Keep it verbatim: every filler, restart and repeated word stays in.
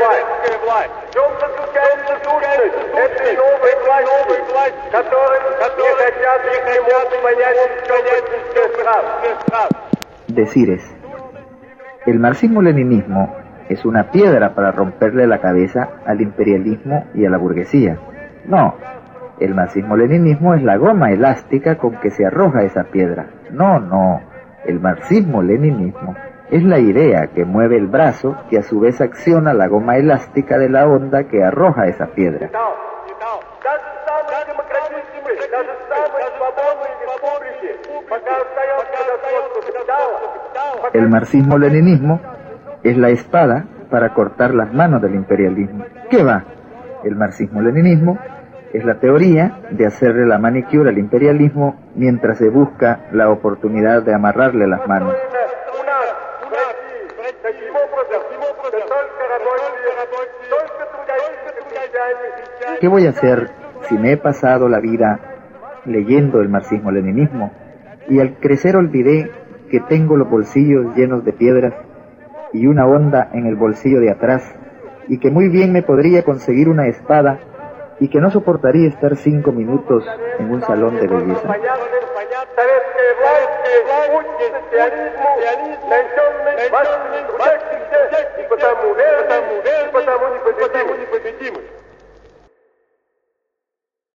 советская власть. В чем заключается сущность этой новой власти, которой не хотят, не могут понять еще стран? Decires. El marxismo-leninismo es una piedra para romperle la cabeza al imperialismo y a la burguesía. No, el marxismo-leninismo es la goma elástica con que se arroja esa piedra. No, no, el marxismo-leninismo es la idea que mueve el brazo que a su vez acciona la goma elástica de la onda que arroja esa piedra. El marxismo-leninismo es la espada para cortar las manos del imperialismo. ¿Qué va? El marxismo-leninismo es la teoría de hacerle la manicure al imperialismo mientras se busca la oportunidad de amarrarle las manos. ¿Qué voy a hacer si me he pasado la vida leyendo el marxismo-leninismo y al crecer olvidé que tengo los bolsillos llenos de piedras y una onda en el bolsillo de atrás y que muy bien me podría conseguir una espada y que no soportaría estar cinco minutos en un salón de belleza? Потому, потому, потому непобедимы.